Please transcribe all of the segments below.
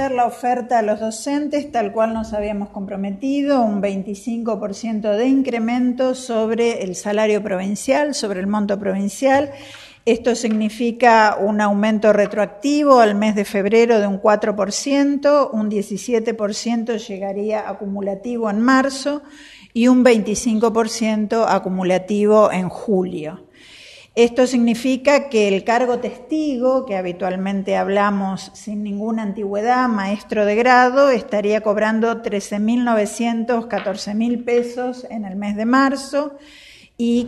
hacer la oferta a los docentes tal cual nos habíamos comprometido, un 25% de incremento sobre el salario provincial, sobre el monto provincial. Esto significa un aumento retroactivo al mes de febrero de un 4%, un 17% llegaría acumulativo en marzo y un 25% acumulativo en julio. Esto significa que el cargo testigo, que habitualmente hablamos sin ninguna antigüedad, maestro de grado, estaría cobrando 13.900, 14.000 pesos en el mes de marzo y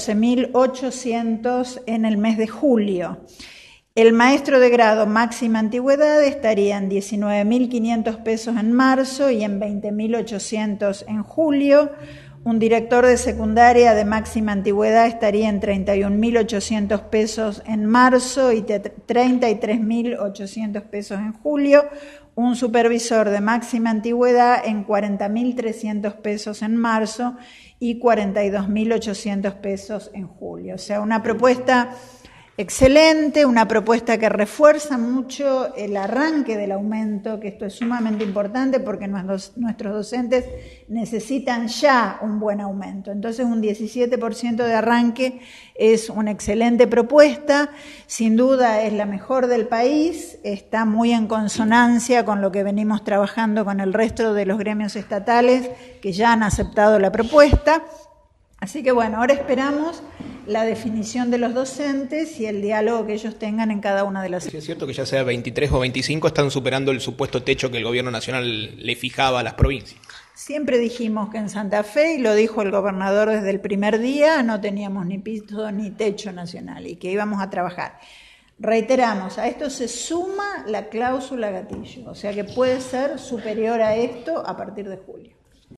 14.800 en el mes de julio. El maestro de grado máxima antigüedad estaría en 19.500 pesos en marzo y en 20.800 en julio. Un director de secundaria de máxima antigüedad estaría en 31.800 pesos en marzo y 33.800 pesos en julio. Un supervisor de máxima antigüedad en 40.300 pesos en marzo y 42.800 pesos en julio. O sea, una propuesta excelente, una propuesta que refuerza mucho el arranque del aumento, que esto es sumamente importante porque nuestros docentes necesitan ya un buen aumento. Entonces, un 17% de arranque es una excelente propuesta, sin duda es la mejor del país, está muy en consonancia con lo que venimos trabajando con el resto de los gremios estatales que ya han aceptado la propuesta. Así que bueno, ahora esperamos la definición de los docentes y el diálogo que ellos tengan en cada una de las... Sí, es cierto que ya sea 23 o 25 están superando el supuesto techo que el gobierno nacional le fijaba a las provincias. Siempre dijimos que en Santa Fe, y lo dijo el gobernador desde el primer día, no teníamos ni piso ni techo nacional y que íbamos a trabajar. Reiteramos, a esto se suma la cláusula gatillo, o sea que puede ser superior a esto a partir de julio.